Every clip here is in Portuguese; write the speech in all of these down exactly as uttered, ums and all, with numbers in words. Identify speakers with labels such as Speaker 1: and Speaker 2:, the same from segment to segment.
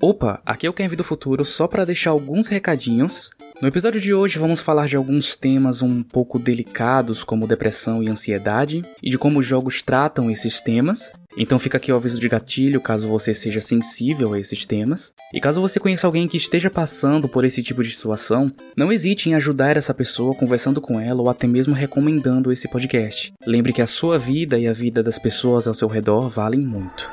Speaker 1: Opa, aqui é o Kevin do Futuro, só para deixar alguns recadinhos. No episódio de hoje vamos falar de alguns temas um pouco delicados, como depressão e ansiedade, e de como os jogos tratam esses temas. Então fica aqui o aviso de gatilho, caso você seja sensível a esses temas. E caso você conheça alguém que esteja passando por esse tipo de situação, não hesite em ajudar essa pessoa conversando com ela ou até mesmo recomendando esse podcast. Lembre que a sua vida e a vida das pessoas ao seu redor valem muito.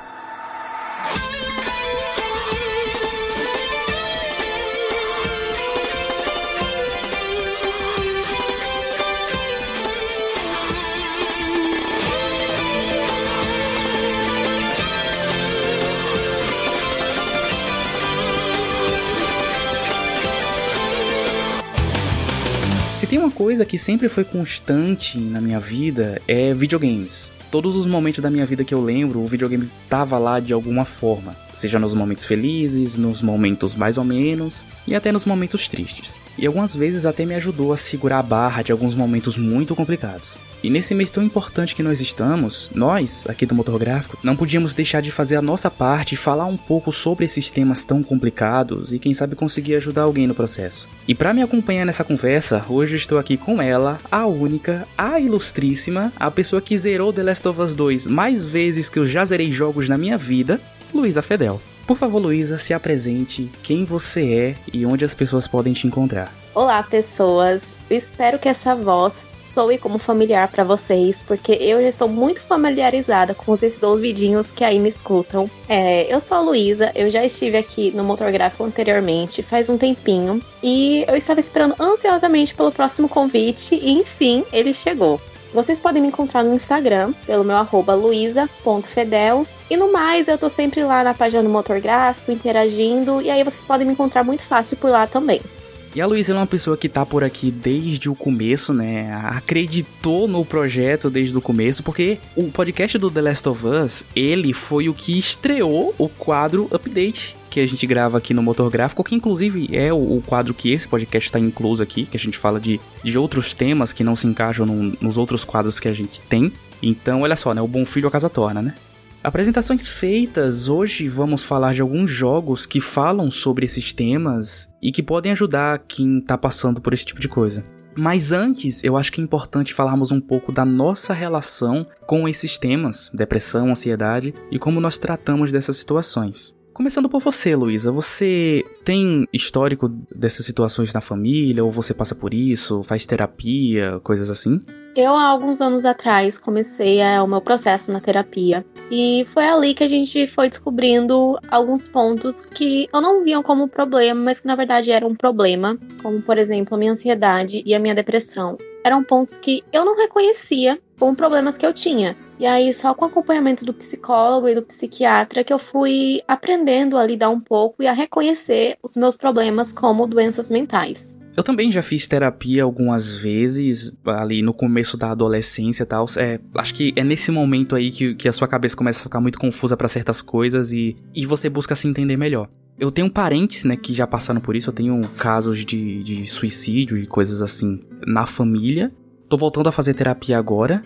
Speaker 1: Se tem uma coisa que sempre foi constante na minha vida, é videogames. Todos os momentos da minha vida que eu lembro, o videogame tava lá de alguma forma. Seja nos momentos felizes, nos momentos mais ou menos, e até nos momentos tristes. E algumas vezes até me ajudou a segurar a barra de alguns momentos muito complicados. E nesse mês tão importante que nós estamos, nós, aqui do Motor Gráfico, não podíamos deixar de fazer a nossa parte e falar um pouco sobre esses temas tão complicados e quem sabe conseguir ajudar alguém no processo. E para me acompanhar nessa conversa, hoje eu estou aqui com ela, a única, a ilustríssima, a pessoa que zerou The Last of Us dois mais vezes que eu já zerei jogos na minha vida, Luísa Fedel. Por favor, Luísa, se apresente, quem você é e onde as pessoas podem te encontrar.
Speaker 2: Olá, pessoas. Eu espero que essa voz soe como familiar para vocês, porque eu já estou muito familiarizada com esses ouvidinhos que aí me escutam. É, eu sou a Luísa, eu já estive aqui no Motor Gráfico anteriormente, faz um tempinho, e eu estava esperando ansiosamente pelo próximo convite, e enfim, ele chegou. Vocês podem me encontrar no Instagram, pelo meu arroba luisa ponto fedel. E no mais, eu tô sempre lá na página do Motor Gráfico, interagindo. E aí vocês podem me encontrar muito fácil por lá também.
Speaker 1: E a Luísa é uma pessoa que tá por aqui desde o começo, né? Acreditou no projeto desde o começo, porque o podcast do The Last of Us, ele foi o que estreou o quadro Update, que a gente grava aqui no Motor Gráfico, que inclusive é o, o quadro que esse podcast está incluso aqui, que a gente fala de, de outros temas que não se encaixam no, nos outros quadros que a gente tem. Então, olha só, né? O bom filho a casa torna, né? Apresentações feitas, hoje vamos falar de alguns jogos que falam sobre esses temas e que podem ajudar quem tá passando por esse tipo de coisa. Mas antes, eu acho que é importante falarmos um pouco da nossa relação com esses temas, depressão, ansiedade, e como nós tratamos dessas situações. Começando por você, Luísa, você tem histórico dessas situações na família, ou você passa por isso, faz terapia, coisas assim?
Speaker 2: Eu, há alguns anos atrás, comecei é, o meu processo na terapia. E foi ali que a gente foi descobrindo alguns pontos que eu não via como problema, mas que na verdade eram um problema. Como, por exemplo, a minha ansiedade e a minha depressão. Eram pontos que eu não reconhecia como problemas que eu tinha. E aí, só com o acompanhamento do psicólogo e do psiquiatra que eu fui aprendendo a lidar um pouco e a reconhecer os meus problemas como doenças mentais.
Speaker 1: Eu também já fiz terapia algumas vezes, ali no começo da adolescência e tal. É, acho que é nesse momento aí que, que a sua cabeça começa a ficar muito confusa pra certas coisas e, e você busca se entender melhor. Eu tenho parentes, né, que já passaram por isso. Eu tenho casos de, de suicídio e coisas assim na família. Tô voltando a fazer terapia agora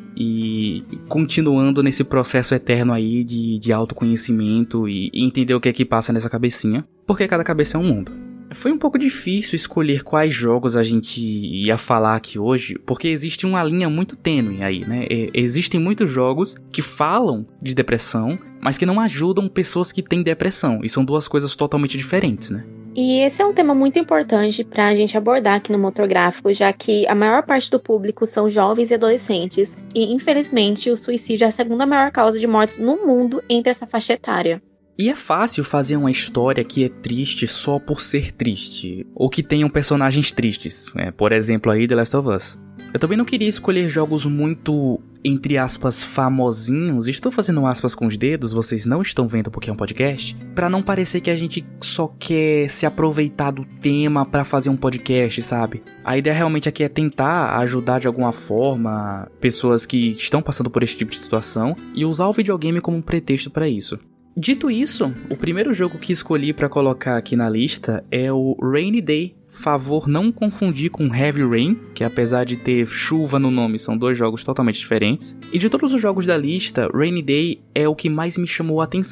Speaker 1: e continuando nesse processo eterno aí de, de autoconhecimento e, e entender o que é que passa nessa cabecinha. Porque cada cabeça é um mundo. Foi um pouco difícil escolher quais jogos a gente ia falar aqui hoje, porque existe uma linha muito tênue aí, né? E, existem muitos jogos que falam de depressão, mas que não ajudam pessoas que têm depressão. E são duas coisas totalmente diferentes, né?
Speaker 2: E esse é um tema muito importante para a gente abordar aqui no Motor Gráfico, já que a maior parte do público são jovens e adolescentes, e infelizmente o suicídio é a segunda maior causa de mortes no mundo entre essa faixa etária.
Speaker 1: E é fácil fazer uma história que é triste só por ser triste, ou que tenham personagens tristes, né? Por exemplo aí The Last of Us. Eu também não queria escolher jogos muito, entre aspas, famosinhos, estou fazendo aspas com os dedos, vocês não estão vendo porque é um podcast, pra não parecer que a gente só quer se aproveitar do tema pra fazer um podcast, sabe? A ideia realmente aqui é tentar ajudar de alguma forma pessoas que estão passando por esse tipo de situação e usar o videogame como um pretexto pra isso. Dito isso, o primeiro jogo que escolhi pra colocar aqui na lista é o Rainy Day. Favor não confundir com Heavy Rain, que apesar de ter chuva no nome, são dois jogos totalmente diferentes. E de todos os jogos da lista, Rainy Day é o que mais me chamou a atenção.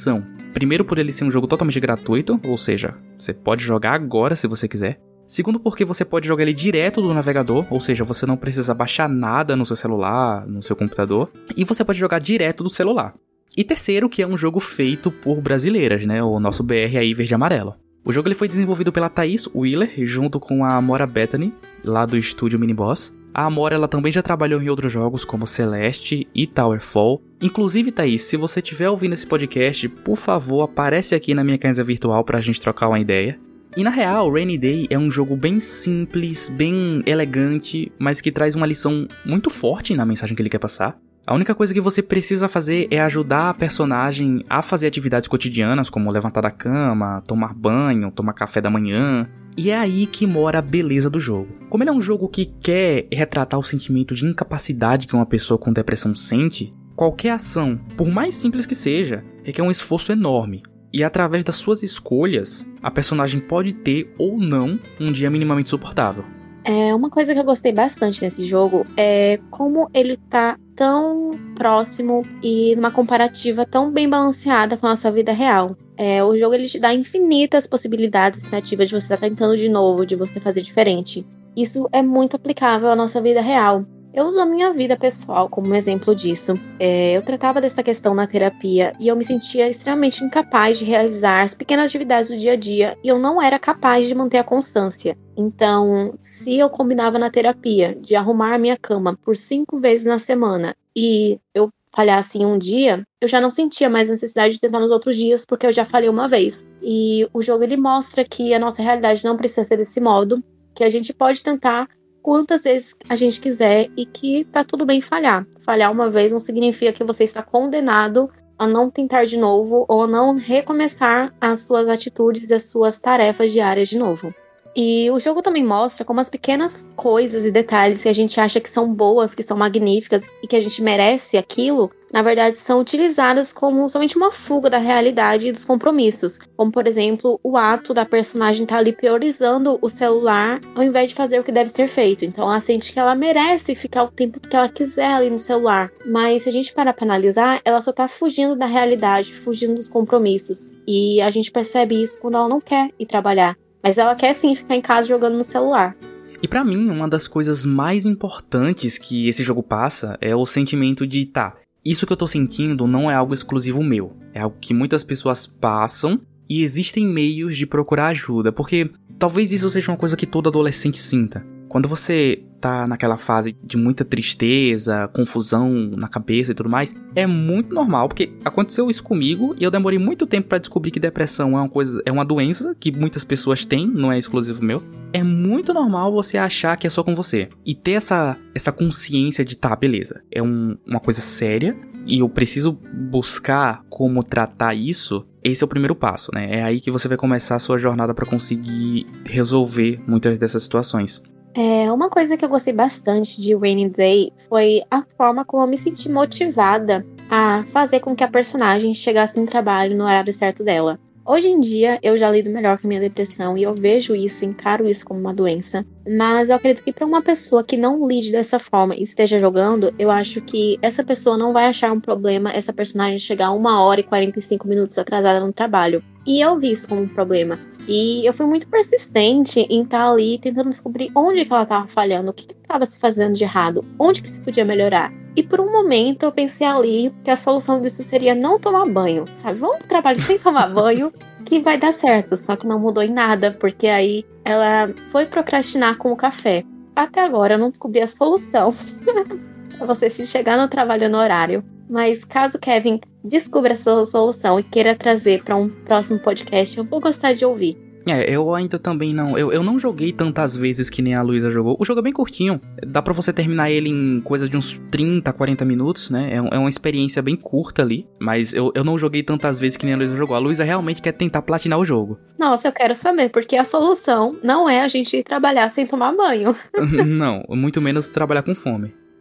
Speaker 1: Primeiro, por ele ser um jogo totalmente gratuito, ou seja, você pode jogar agora se você quiser. Segundo, porque você pode jogar ele direto do navegador, ou seja, você não precisa baixar nada no seu celular, no seu computador. E você pode jogar direto do celular. E terceiro, que é um jogo feito por brasileiras, né? O nosso B R aí, verde e amarelo. O jogo ele foi desenvolvido pela Thaís Wheeler, junto com a Amora Bethany, lá do estúdio Miniboss. A Amora ela também já trabalhou em outros jogos como Celeste e Towerfall. Inclusive, Thaís, se você estiver ouvindo esse podcast, por favor, aparece aqui na minha casa virtual pra gente trocar uma ideia. E na real, Rainy Day é um jogo bem simples, bem elegante, mas que traz uma lição muito forte na mensagem que ele quer passar. A única coisa que você precisa fazer é ajudar a personagem a fazer atividades cotidianas, como levantar da cama, tomar banho, tomar café da manhã. E é aí que mora a beleza do jogo. Como ele é um jogo que quer retratar o sentimento de incapacidade que uma pessoa com depressão sente, qualquer ação, por mais simples que seja, requer um esforço enorme. E através das suas escolhas, a personagem pode ter ou não um dia minimamente suportável.
Speaker 2: É, uma coisa que eu gostei bastante nesse jogo é como ele tá tão próximo e numa comparativa tão bem balanceada com a nossa vida real. É, o jogo ele te dá infinitas possibilidades criativas de você estar tentando de novo, de você fazer diferente. Isso é muito aplicável à nossa vida real. Eu uso a minha vida pessoal como um exemplo disso. É, eu tratava dessa questão na terapia e eu me sentia extremamente incapaz de realizar as pequenas atividades do dia a dia e eu não era capaz de manter a constância. Então, se eu combinava na terapia de arrumar a minha cama por cinco vezes na semana e eu falhasse em um dia, eu já não sentia mais necessidade de tentar nos outros dias porque eu já falhei uma vez. E o jogo ele mostra que a nossa realidade não precisa ser desse modo, que a gente pode tentar quantas vezes a gente quiser e que tá tudo bem falhar. Falhar uma vez não significa que você está condenado a não tentar de novo ou a não recomeçar as suas atitudes e as suas tarefas diárias de novo. E o jogo também mostra como as pequenas coisas e detalhes que a gente acha que são boas, que são magníficas e que a gente merece aquilo, na verdade são utilizadas como somente uma fuga da realidade e dos compromissos. Como, por exemplo, o ato da personagem estar ali priorizando o celular ao invés de fazer o que deve ser feito. Então ela sente que ela merece ficar o tempo que ela quiser ali no celular. Mas se a gente parar para analisar, ela só está fugindo da realidade, fugindo dos compromissos. E a gente percebe isso quando ela não quer ir trabalhar. Mas ela quer sim ficar em casa jogando no celular.
Speaker 1: E pra mim, uma das coisas mais importantes que esse jogo passa é o sentimento de, tá, isso que eu tô sentindo não é algo exclusivo meu. É algo que muitas pessoas passam e existem meios de procurar ajuda. Porque talvez isso seja uma coisa que todo adolescente sinta. Quando você tá naquela fase de muita tristeza, confusão na cabeça e tudo mais, é muito normal, porque aconteceu isso comigo e eu demorei muito tempo pra descobrir que depressão é uma coisa, é uma doença que muitas pessoas têm, não é exclusivo meu. É muito normal você achar que é só com você. E ter essa, essa consciência de, tá, beleza, é um, uma coisa séria e eu preciso buscar como tratar isso. Esse é o primeiro passo, né? É aí que você vai começar a sua jornada pra conseguir resolver muitas dessas situações.
Speaker 2: É, uma coisa que eu gostei bastante de Rainy Day foi a forma como eu me senti motivada a fazer com que a personagem chegasse no trabalho no horário certo dela. Hoje em dia, eu já lido melhor com a minha depressão e eu vejo isso, encaro isso como uma doença. Mas eu acredito que para uma pessoa que não lide dessa forma e esteja jogando, eu acho que essa pessoa não vai achar um problema essa personagem chegar uma hora e quarenta e cinco minutos atrasada no trabalho. E eu vi isso como um problema. E eu fui muito persistente em estar ali tentando descobrir onde que ela estava falhando, o que estava se fazendo de errado, onde que se podia melhorar. E por um momento eu pensei ali que a solução disso seria não tomar banho, sabe? Vamos pro trabalho sem tomar banho que vai dar certo. Só que não mudou em nada, porque aí ela foi procrastinar com o café. Até agora eu não descobri a solução para você se chegar no trabalho no horário. Mas caso Kevin descubra a sua solução e queira trazer para um próximo podcast, eu vou gostar de ouvir.
Speaker 1: É, eu ainda também não... Eu, eu não joguei tantas vezes que nem a Luísa jogou. O jogo é bem curtinho. Dá pra você terminar ele em coisa de uns trinta, quarenta minutos, né? É, é uma experiência bem curta ali. Mas eu, eu não joguei tantas vezes que nem a Luísa jogou. A Luísa realmente quer tentar platinar o jogo.
Speaker 2: Nossa, eu quero saber, porque a solução não é a gente ir trabalhar sem tomar banho.
Speaker 1: Não, muito menos trabalhar com fome.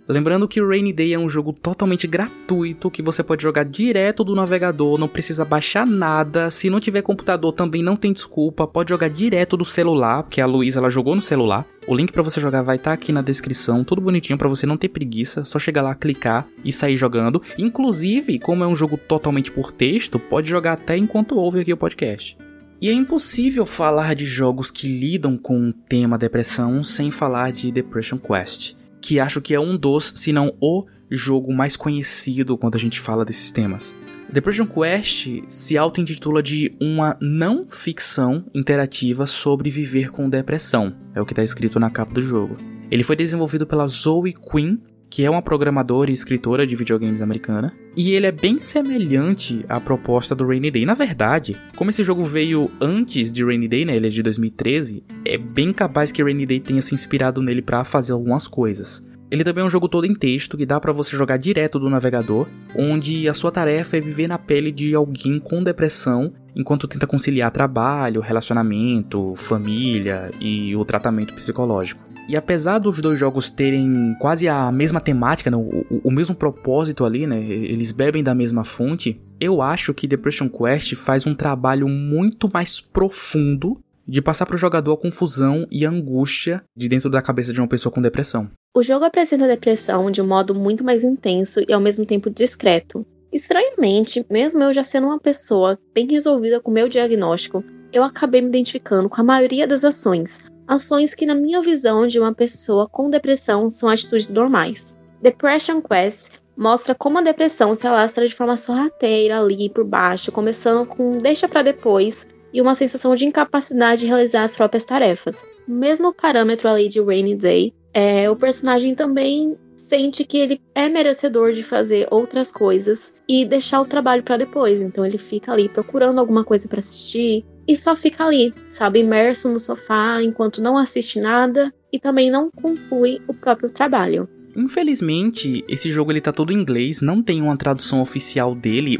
Speaker 1: Lembrando que o Rainy Day é um jogo totalmente gratuito, que você pode jogar direto do navegador, não precisa baixar nada. Se não tiver computador também não tem desculpa, pode jogar direto do celular, porque a Luísa ela jogou no celular. O link pra você jogar vai estar aqui na descrição, tudo bonitinho pra você não ter preguiça, só chegar lá, clicar e sair jogando. Inclusive, como é um jogo totalmente por texto, pode jogar até enquanto ouve aqui o podcast. E é impossível falar de jogos que lidam com o tema depressão sem falar de Depression Quest, que acho que é um dos, se não o jogo mais conhecido quando a gente fala desses temas. Depression Quest se auto-intitula de uma não ficção interativa sobre viver com depressão, é o que está escrito na capa do jogo. Ele foi desenvolvido pela Zoe Quinn, que é uma programadora e escritora de videogames americana, e ele é bem semelhante à proposta do Rainy Day. Na verdade, como esse jogo veio antes de Rainy Day, né, ele é de dois mil e treze, é bem capaz que Rainy Day tenha se inspirado nele para fazer algumas coisas. Ele também é um jogo todo em texto, que dá para você jogar direto do navegador, onde a sua tarefa é viver na pele de alguém com depressão, enquanto tenta conciliar trabalho, relacionamento, família e o tratamento psicológico. E apesar dos dois jogos terem quase a mesma temática, né, o, o, o mesmo propósito ali, né, eles bebem da mesma fonte, eu acho que Depression Quest faz um trabalho muito mais profundo de passar para o jogador a confusão e a angústia de dentro da cabeça de uma pessoa com depressão.
Speaker 2: O jogo apresenta a depressão de um modo muito mais intenso e ao mesmo tempo discreto. Estranhamente, mesmo eu já sendo uma pessoa bem resolvida com o meu diagnóstico, eu acabei me identificando com a maioria das ações, ações que na minha visão de uma pessoa com depressão são atitudes normais. Depression Quest mostra como a depressão se alastra de forma sorrateira ali por baixo, começando com deixa pra depois e uma sensação de incapacidade de realizar as próprias tarefas. O mesmo parâmetro ali de Rainy Day, é, o personagem também sente que ele é merecedor de fazer outras coisas e deixar o trabalho pra depois, então ele fica ali procurando alguma coisa pra assistir, e só fica ali, sabe, imerso no sofá enquanto não assiste nada e também não conclui o próprio trabalho.
Speaker 1: Infelizmente, esse jogo ele tá todo em inglês, não tem uma tradução oficial dele,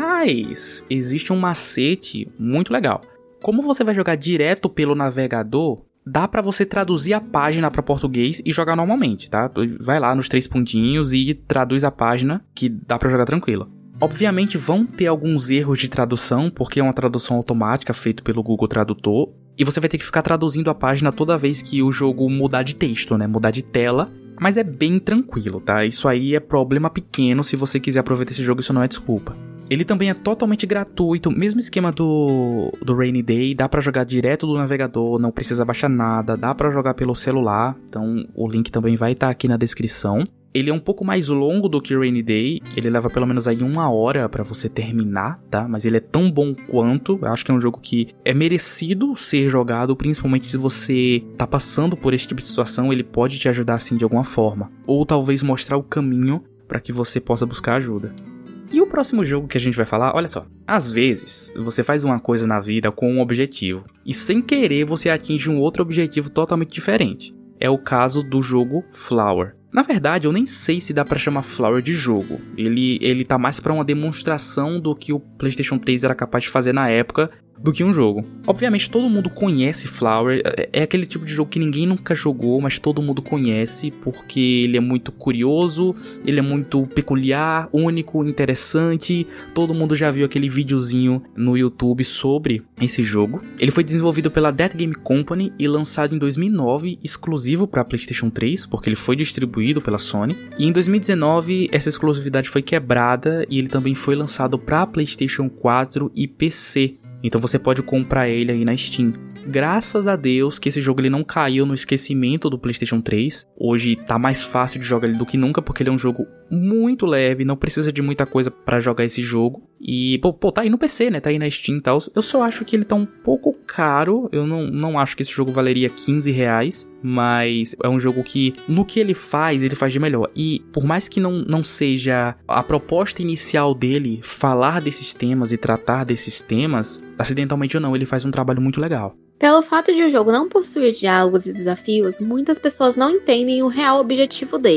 Speaker 1: mas existe um macete muito legal. Como você vai jogar direto pelo navegador, dá pra você traduzir a página pra português e jogar normalmente, tá? Vai lá nos três pontinhos e traduz a página, que dá pra jogar tranquilo. Obviamente vão ter alguns erros de tradução, porque é uma tradução automática feita pelo Google Tradutor, e você vai ter que ficar traduzindo a página toda vez que o jogo mudar de texto, né? Mudar de tela, mas é bem tranquilo, tá? Isso aí é problema pequeno, se você quiser aproveitar esse jogo, isso não é desculpa. Ele também é totalmente gratuito, mesmo esquema do, do Rainy Day, dá pra jogar direto do navegador, não precisa baixar nada, dá pra jogar pelo celular, então o link também vai estar aqui na descrição. Ele é um pouco mais longo do que Rainy Day, ele leva pelo menos aí uma hora pra você terminar, tá? Mas ele é tão bom quanto, eu acho que é um jogo que é merecido ser jogado, principalmente se você tá passando por esse tipo de situação, ele pode te ajudar assim de alguma forma. Ou talvez mostrar o caminho pra que você possa buscar ajuda. E o próximo jogo que a gente vai falar, olha só, às vezes você faz uma coisa na vida com um objetivo, e sem querer você atinge um outro objetivo totalmente diferente. É o caso do jogo Flower. Na verdade, eu nem sei se dá pra chamar Flower de jogo. Ele, ele tá mais pra uma demonstração do que o PlayStation três era capaz de fazer na época do que um jogo. Obviamente, todo mundo conhece Flower. É aquele tipo de jogo que ninguém nunca jogou, mas todo mundo conhece porque ele é muito curioso, ele é muito peculiar, único, interessante. Todo mundo já viu aquele videozinho no YouTube sobre esse jogo. Ele foi desenvolvido pela Dead Game Company e lançado em dois mil e nove, exclusivo para PlayStation três, porque ele foi distribuído pela Sony. E em dois mil e dezenove, essa exclusividade foi quebrada e ele também foi lançado para PlayStation quatro e P C. Então você pode comprar ele aí na Steam. Graças a Deus que esse jogo ele não caiu no esquecimento do PlayStation três. Hoje tá mais fácil de jogar ele do que nunca, porque ele é um jogo muito leve, não precisa de muita coisa pra jogar esse jogo. E, pô, pô, tá aí no P C, né? Tá aí na Steam e tal. Eu só acho que ele tá um pouco caro. Eu não, não acho que esse jogo valeria quinze reais. Mas é um jogo que, no que ele faz, ele faz de melhor. E por mais que não, não seja a proposta inicial dele falar desses temas e tratar desses temas, acidentalmente ou não, ele faz um trabalho muito legal.
Speaker 2: Pelo fato de o jogo não possuir diálogos e desafios, muitas pessoas não entendem o real objetivo dele.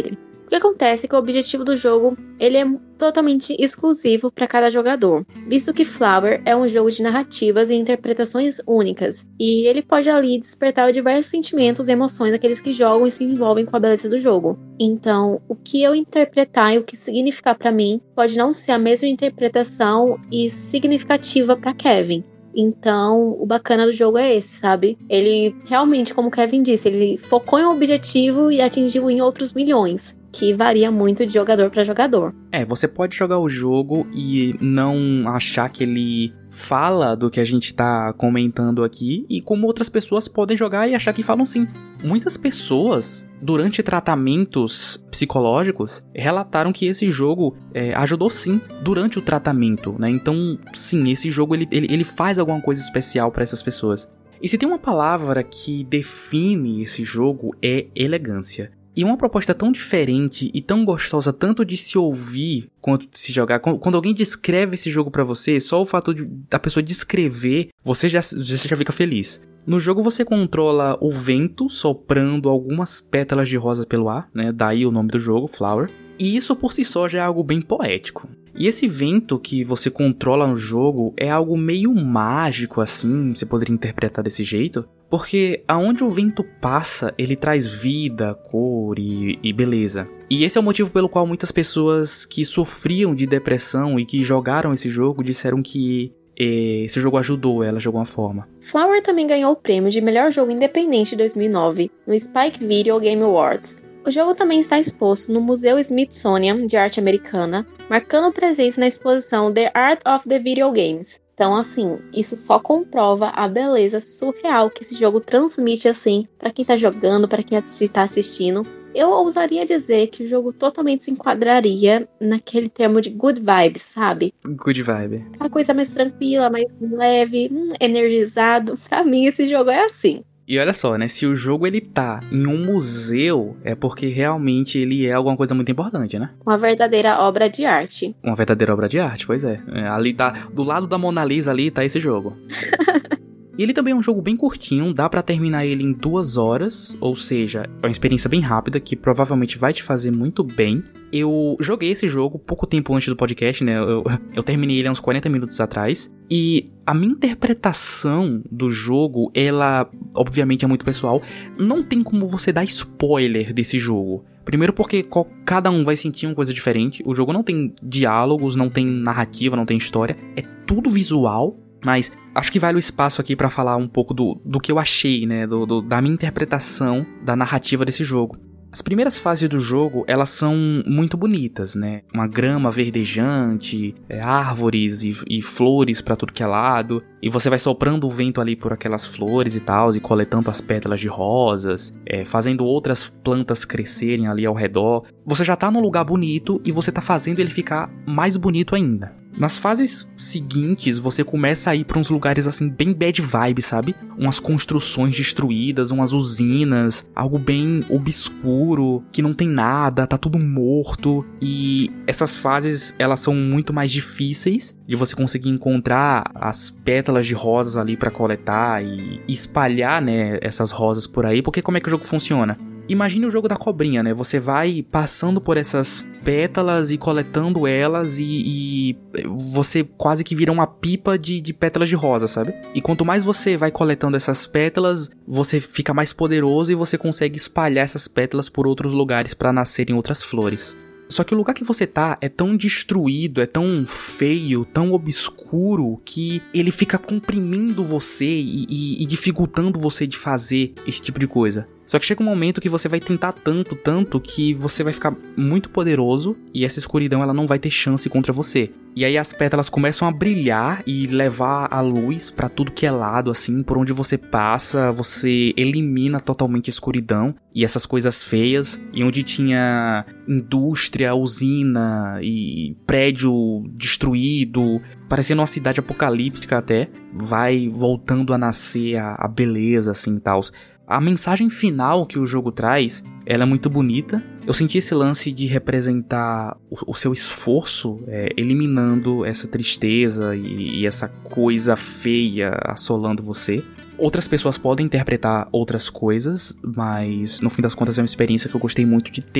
Speaker 2: O que acontece é que o objetivo do jogo ele é totalmente exclusivo para cada jogador, visto que Flower é um jogo de narrativas e interpretações únicas, e ele pode ali despertar diversos sentimentos e emoções daqueles que jogam e se envolvem com a beleza do jogo. Então, o que eu interpretar e o que significar para mim pode não ser a mesma interpretação e significativa para Kevin. Então, o bacana do jogo é esse, sabe? Ele realmente, como o Kevin disse, ele focou em um objetivo e atingiu em outros milhões, que varia muito de jogador para jogador.
Speaker 1: É, você pode jogar o jogo e não achar que ele fala do que a gente tá comentando aqui, e como outras pessoas podem jogar e achar que falam sim. Muitas pessoas, durante tratamentos psicológicos, relataram que esse jogo é, ajudou sim durante o tratamento, né? Então, sim, esse jogo ele, ele, ele faz alguma coisa especial para essas pessoas. E se tem uma palavra que define esse jogo, é elegância. E uma proposta tão diferente e tão gostosa tanto de se ouvir quanto de se jogar. Quando alguém descreve esse jogo pra você, só o fato de, da pessoa descrever, você já, você já fica feliz. No jogo você controla o vento soprando algumas pétalas de rosa pelo ar, né? Daí o nome do jogo, Flower. E isso por si só já é algo bem poético. E esse vento que você controla no jogo é algo meio mágico assim, você poderia interpretar desse jeito. Porque aonde o vento passa, ele traz vida, cor e, e beleza. E esse é o motivo pelo qual muitas pessoas que sofriam de depressão e que jogaram esse jogo disseram que eh, esse jogo ajudou elas de alguma forma.
Speaker 2: Flower também ganhou o prêmio de melhor jogo independente de dois mil e nove no Spike Video Game Awards. O jogo também está exposto no Museu Smithsonian de Arte Americana, marcando presença na exposição The Art of the Video Games. Então, assim, isso só comprova a beleza surreal que esse jogo transmite, assim, pra quem tá jogando, pra quem tá assistindo. Eu ousaria dizer que o jogo totalmente se enquadraria naquele termo de good vibe, sabe?
Speaker 1: Good vibe.
Speaker 2: Aquela coisa mais tranquila, mais leve, hum, energizado. Pra mim, esse jogo é assim.
Speaker 1: E olha só, né? Se o jogo ele tá em um museu, é porque realmente ele é alguma coisa muito importante, né?
Speaker 2: Uma verdadeira obra de arte.
Speaker 1: Uma verdadeira obra de arte, pois é. é ali tá, do lado da Mona Lisa ali tá esse jogo. E ele também é um jogo bem curtinho, dá pra terminar ele em duas horas, ou seja, é uma experiência bem rápida que provavelmente vai te fazer muito bem. Eu joguei esse jogo pouco tempo antes do podcast, né? Eu, eu terminei ele há uns quarenta minutos atrás. E a minha interpretação do jogo, ela obviamente é muito pessoal. Não tem como você dar spoiler desse jogo. Primeiro porque cada um vai sentir uma coisa diferente. O jogo não tem diálogos, não tem narrativa, não tem história. É tudo visual. Mas acho que vale o espaço aqui pra falar um pouco do, do que eu achei, né? Do, do, da minha interpretação da narrativa desse jogo. As primeiras fases do jogo, elas são muito bonitas, né? Uma grama verdejante, é, árvores e, e flores pra tudo que é lado. E você vai soprando o vento ali por aquelas flores e tal, e coletando as pétalas de rosas, é, fazendo outras plantas crescerem ali ao redor. Você já tá num lugar bonito e você tá fazendo ele ficar mais bonito ainda. Nas fases seguintes, você começa a ir pra uns lugares assim, bem bad vibe, sabe? Umas construções destruídas, umas usinas, algo bem obscuro, que não tem nada, tá tudo morto. E essas fases, elas são muito mais difíceis de você conseguir encontrar as pétalas de rosas ali pra coletar e espalhar, né, essas rosas por aí. Porque como é que o jogo funciona? Imagine o jogo da cobrinha, né? Você vai passando por essas pétalas e coletando elas e, e você quase que vira uma pipa de, de pétalas de rosa, sabe? E quanto mais você vai coletando essas pétalas, você fica mais poderoso e você consegue espalhar essas pétalas por outros lugares para nascerem outras flores. Só que o lugar que você tá é tão destruído, é tão feio, tão obscuro, que ele fica comprimindo você e, e, e dificultando você de fazer esse tipo de coisa. Só que chega um momento que você vai tentar tanto, tanto, que você vai ficar muito poderoso e essa escuridão ela não vai ter chance contra você. E aí as pétalas começam a brilhar e levar a luz pra tudo que é lado, assim, por onde você passa, você elimina totalmente a escuridão e essas coisas feias. E onde tinha indústria, usina e prédio destruído, parecendo uma cidade apocalíptica até, vai voltando a nascer a, a beleza, assim, e tal. A mensagem final que o jogo traz, ela é muito bonita. Eu senti esse lance de representar o, o seu esforço, é, eliminando essa tristeza e, e essa coisa feia assolando você. Outras pessoas podem interpretar outras coisas, mas no fim das contas é uma experiência que eu gostei muito de ter.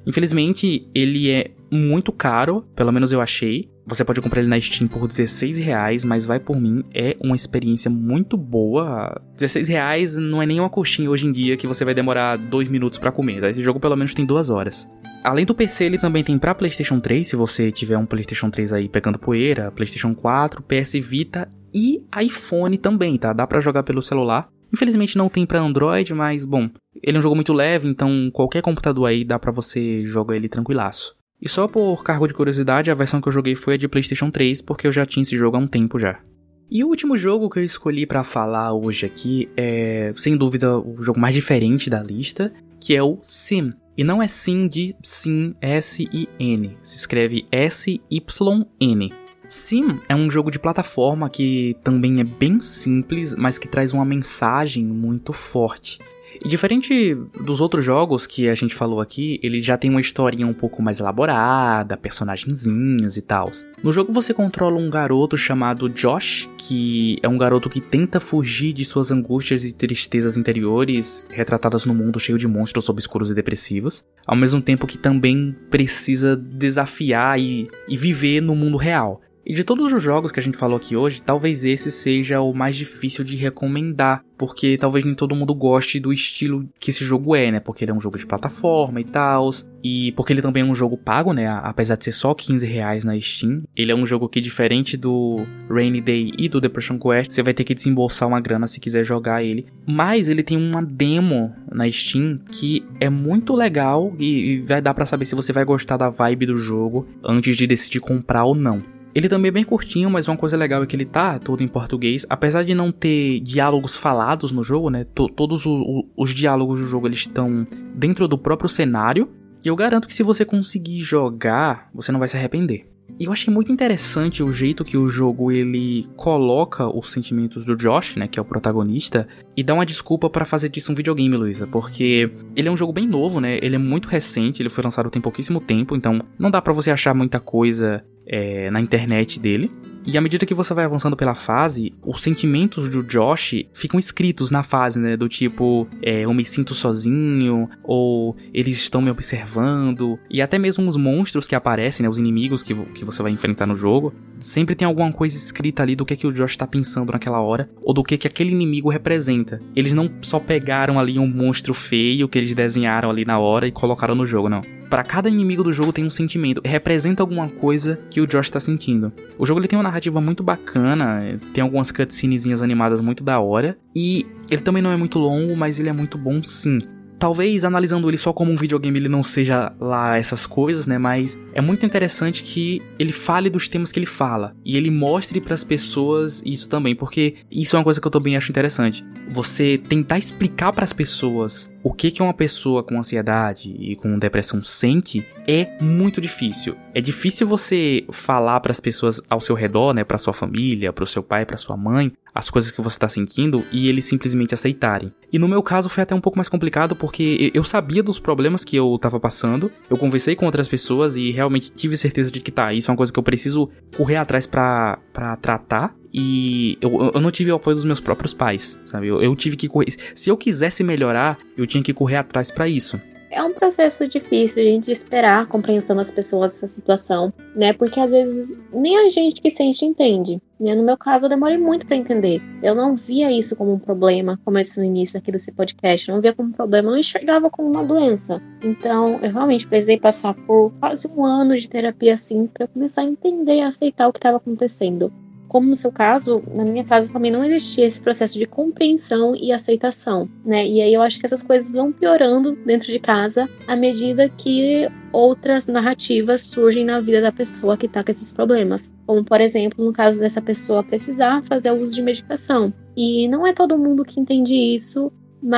Speaker 1: Infelizmente, ele é muito caro, pelo menos eu achei. Você pode comprar ele na Steam por dezesseis reais, mas vai por mim, é uma experiência muito boa. dezesseis reais não é nem uma coxinha hoje em dia que você vai demorar dois minutos pra comer, tá? Esse jogo pelo menos tem duas horas. Além do P C, ele também tem pra PlayStation três, se você tiver um PlayStation três aí pegando poeira, PlayStation quatro, P S Vita e iPhone também, tá? Dá pra jogar pelo celular. Infelizmente não tem pra Android, mas bom, ele é um jogo muito leve, então qualquer computador aí dá pra você jogar ele tranquilaço. E só por cargo de curiosidade, a versão que eu joguei foi a de PlayStation três, porque eu já tinha esse jogo há um tempo já. E o último jogo que eu escolhi pra falar hoje aqui é, sem dúvida, o jogo mais diferente da lista, que é o Sim. E não é Sim de Sim, S I N, se escreve S Y N. Sim é um jogo de plataforma que também é bem simples, mas que traz uma mensagem muito forte. E diferente dos outros jogos que a gente falou aqui, ele já tem uma historinha um pouco mais elaborada, personagenzinhos e tal. No jogo você controla um garoto chamado Josh, que é um garoto que tenta fugir de suas angústias e tristezas interiores, retratadas no mundo cheio de monstros obscuros e depressivos, ao mesmo tempo que também precisa desafiar e, e viver no mundo real. E de todos os jogos que a gente falou aqui hoje, talvez esse seja o mais difícil de recomendar, porque talvez nem todo mundo goste do estilo que esse jogo é, né? Porque ele é um jogo de plataforma e tal, e porque ele também é um jogo pago, né? Apesar de ser só quinze reais na Steam, ele é um jogo que, diferente do Rainy Day e do Depression Quest, você vai ter que desembolsar uma grana se quiser jogar ele. Mas ele tem uma demo na Steam que é muito legal e vai dar pra saber se você vai gostar da vibe do jogo antes de decidir comprar ou não. Ele também é bem curtinho, mas uma coisa legal é que ele tá todo em português. Apesar de não ter diálogos falados no jogo, né? To- todos o- o- os diálogos do jogo eles estão dentro do próprio cenário. E eu garanto que se você conseguir jogar, você não vai se arrepender. E eu achei muito interessante o jeito que o jogo ele coloca os sentimentos do Josh, né, que é o protagonista, e dá uma desculpa pra fazer disso um videogame, Luísa, porque ele é um jogo bem novo, né, ele é muito recente, ele foi lançado tem pouquíssimo tempo, então não dá pra você achar muita coisa é, na internet dele. E à medida que você vai avançando pela fase, os sentimentos do Josh ficam escritos na fase, né? Do tipo, é, eu me sinto sozinho, ou eles estão me observando. E até mesmo os monstros que aparecem, né? Os inimigos que, que você vai enfrentar no jogo, sempre tem alguma coisa escrita ali do que, é que o Josh tá pensando naquela hora, ou do que, é que aquele inimigo representa. Eles não só pegaram ali um monstro feio que eles desenharam ali na hora e colocaram no jogo, não. Para cada inimigo do jogo tem um sentimento, representa alguma coisa que o Josh tá sentindo. O jogo ele tem uma narrativa muito bacana, tem algumas cutscenezinhas animadas muito da hora, e ele também não é muito longo, mas ele é muito bom sim. Talvez analisando ele só como um videogame ele não seja lá essas coisas, né? Mas é muito interessante que ele fale dos temas que ele fala. E ele mostre pras pessoas isso também, porque isso é uma coisa que eu também acho interessante. Você tentar explicar pras pessoas o que que uma pessoa com ansiedade e com depressão sente é muito difícil. É difícil você falar pras pessoas ao seu redor, né? Pra sua família, pro seu pai, pra sua mãe, as coisas que você tá sentindo e eles simplesmente aceitarem. E no meu caso foi até um pouco mais complicado porque eu sabia dos problemas que eu tava passando, eu conversei com outras pessoas e realmente tive certeza de que tá, isso é uma coisa que eu preciso correr atrás pra, pra tratar. E eu, eu não tive o apoio dos meus próprios pais, sabe? Eu, eu tive que correr. Se eu quisesse melhorar, eu tinha que correr atrás pra isso.
Speaker 2: É um processo difícil a gente esperar a compreensão das pessoas nessa situação, né? Porque às vezes nem a gente que sente entende, né? No meu caso, eu demorei muito pra entender. Eu não via isso como um problema, como eu disse no início aqui desse podcast. Eu não via como um problema, eu não enxergava como uma doença. Então, eu realmente precisei passar por quase um ano de terapia assim pra começar a entender e aceitar o que estava acontecendo. Como no seu caso, na minha casa também não existia esse processo de compreensão e aceitação, né? E aí eu acho que essas coisas vão piorando dentro de casa à medida que outras narrativas surgem na vida da pessoa que tá com esses problemas. Como, por exemplo, no caso dessa pessoa precisar fazer o uso de medicação. E não é todo mundo que entende isso,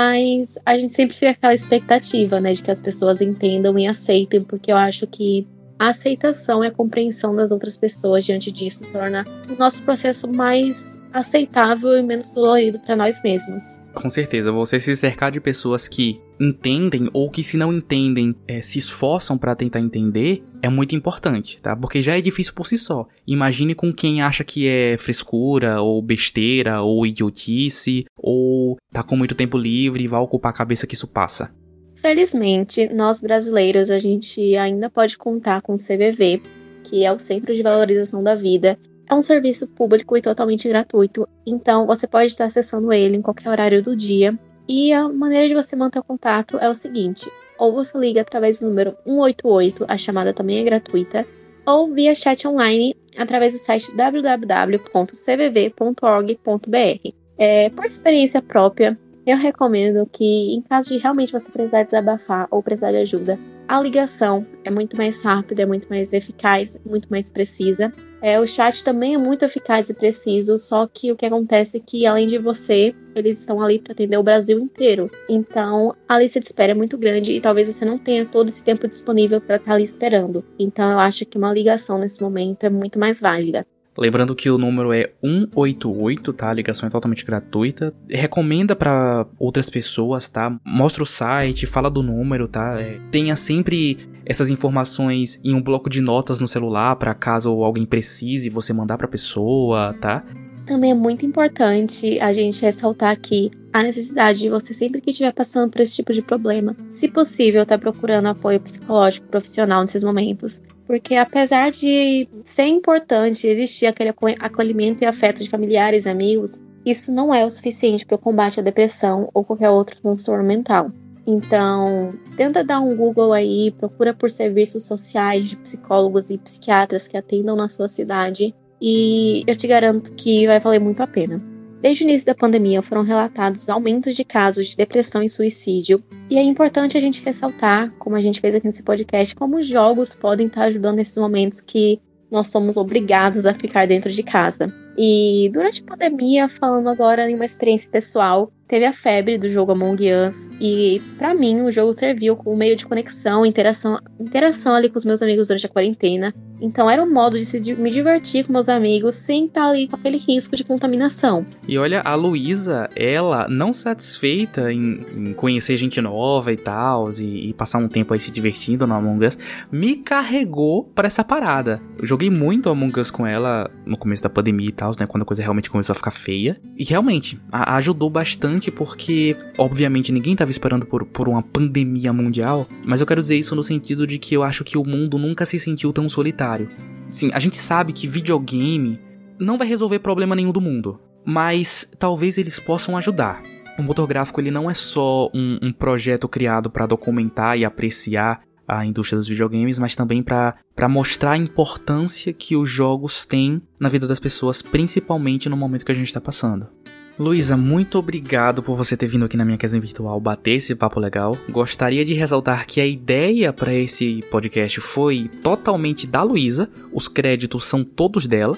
Speaker 2: mas a gente sempre fica com aquela expectativa, né? De que as pessoas entendam e aceitem, porque eu acho que a aceitação e a compreensão das outras pessoas diante disso torna o nosso processo mais aceitável e menos dolorido para nós mesmos.
Speaker 1: Com certeza, você se cercar de pessoas que entendem ou que, se não entendem, é, se esforçam para tentar entender, é muito importante, tá? Porque já é difícil por si só. Imagine com quem acha que é frescura, ou besteira, ou idiotice, ou tá com muito tempo livre e vai ocupar a cabeça que isso passa.
Speaker 2: Felizmente, nós brasileiros, a gente ainda pode contar com o C V V, que é o Centro de Valorização da Vida. É um serviço público e totalmente gratuito, então você pode estar acessando ele em qualquer horário do dia. E a maneira de você manter o contato é o seguinte: ou você liga através do número um oito oito, a chamada também é gratuita, ou via chat online através do site w w w ponto c v v ponto org ponto b r. É, por experiência própria, eu recomendo que, em caso de realmente você precisar desabafar ou precisar de ajuda, a ligação é muito mais rápida, é muito mais eficaz, muito mais precisa. É, o chat também é muito eficaz e preciso, só que o que acontece é que, além de você, eles estão ali para atender o Brasil inteiro. Então, a lista de espera é muito grande e talvez você não tenha todo esse tempo disponível para estar ali esperando. Então, eu acho que uma ligação nesse momento é muito mais válida.
Speaker 1: Lembrando que o número é um oito oito, tá? A ligação é totalmente gratuita. Recomenda pra outras pessoas, tá? Mostra o site, fala do número, tá? É, tenha sempre essas informações em um bloco de notas no celular, pra caso alguém precise, você mandar pra pessoa, tá?
Speaker 2: Também é muito importante a gente ressaltar aqui a necessidade de você, sempre que estiver passando por esse tipo de problema, se possível, estar procurando apoio psicológico profissional nesses momentos. Porque apesar de ser importante existir aquele acolhimento e afeto de familiares e amigos, isso não é o suficiente para o combate à depressão ou qualquer outro transtorno mental. Então, tenta dar um Google aí, procura por serviços sociais de psicólogos e psiquiatras que atendam na sua cidade, e eu te garanto que vai valer muito a pena. Desde o início da pandemia foram relatados aumentos de casos de depressão e suicídio, e é importante a gente ressaltar, como a gente fez aqui nesse podcast, como os jogos podem estar ajudando nesses momentos que nós somos obrigados a ficar dentro de casa. E durante a pandemia, falando agora em uma experiência pessoal, teve a febre do jogo Among Us, e pra mim o jogo serviu como meio de conexão, interação, interação ali com os meus amigos durante a quarentena. Então era um modo de se, me divertir com meus amigos sem estar ali com aquele risco de contaminação.
Speaker 1: E olha, a Luísa, ela não satisfeita em, em conhecer gente nova e tal, e, e passar um tempo aí se divertindo no Among Us, me carregou pra essa parada. Eu joguei muito Among Us com ela no começo da pandemia e tal, né, quando a coisa realmente começou a ficar feia. E realmente, a, ajudou bastante porque, obviamente, ninguém tava esperando por, por uma pandemia mundial, mas eu quero dizer isso no sentido de que eu acho que o mundo nunca se sentiu tão solitário. Sim, a gente sabe que videogame não vai resolver problema nenhum do mundo, mas talvez eles possam ajudar. O motor gráfico ele não é só um, um projeto criado para documentar e apreciar a indústria dos videogames, mas também para mostrar a importância que os jogos têm na vida das pessoas, principalmente no momento que a gente está passando. Luísa, muito obrigado por você ter vindo aqui na minha casa virtual bater esse papo legal. Gostaria de ressaltar que a ideia para esse podcast foi totalmente da Luísa, os créditos são todos dela.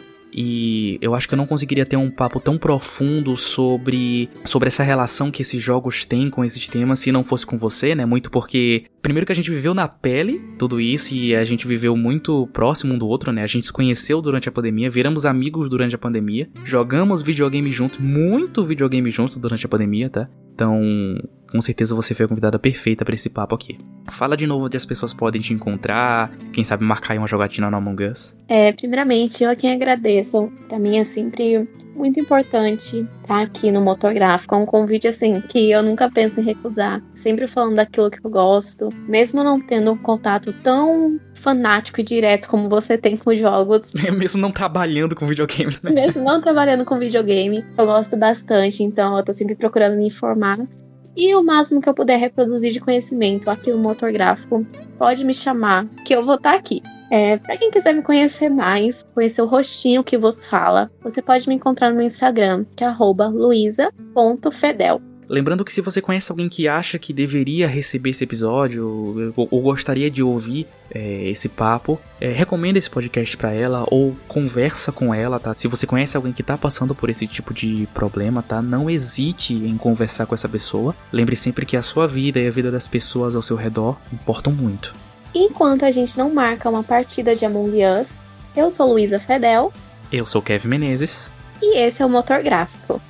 Speaker 1: E eu acho que eu não conseguiria ter um papo tão profundo sobre, sobre essa relação que esses jogos têm com esses temas se não fosse com você, né? Muito porque, primeiro que a gente viveu na pele tudo isso e a gente viveu muito próximo um do outro, né? A gente se conheceu durante a pandemia, viramos amigos durante a pandemia, jogamos videogame junto, muito videogame junto durante a pandemia, tá? Então, com certeza você foi a convidada perfeita pra esse papo aqui. Fala de novo onde as pessoas podem te encontrar, quem sabe marcar aí uma jogatina no Among Us.
Speaker 2: É, primeiramente, eu a quem agradeço. Pra mim é sempre muito importante estar aqui no Motor Gráfico. É um convite, assim, que eu nunca penso em recusar. Sempre falando daquilo que eu gosto. Mesmo não tendo um contato tão fanático e direto como você tem com jogos.
Speaker 1: É mesmo não trabalhando com videogame, né?
Speaker 2: Mesmo não trabalhando com videogame, eu gosto bastante. Então eu tô sempre procurando me informar. E o máximo que eu puder reproduzir de conhecimento aqui no Motor Gráfico, pode me chamar, que eu vou estar aqui. É, pra quem quiser me conhecer mais, conhecer o rostinho que vos fala, você pode me encontrar no meu Instagram, que é arroba luisa ponto fedel.
Speaker 1: Lembrando que se você conhece alguém que acha que deveria receber esse episódio ou, ou gostaria de ouvir é, esse papo, é, recomenda esse podcast pra ela ou conversa com ela, tá? Se você conhece alguém que tá passando por esse tipo de problema, tá? Não hesite em conversar com essa pessoa. Lembre sempre que a sua vida e a vida das pessoas ao seu redor importam muito.
Speaker 2: Enquanto a gente não marca uma partida de Among Us, eu sou Luisa Fedel.
Speaker 1: Eu sou Kevin Menezes.
Speaker 2: E esse é o Motor Gráfico.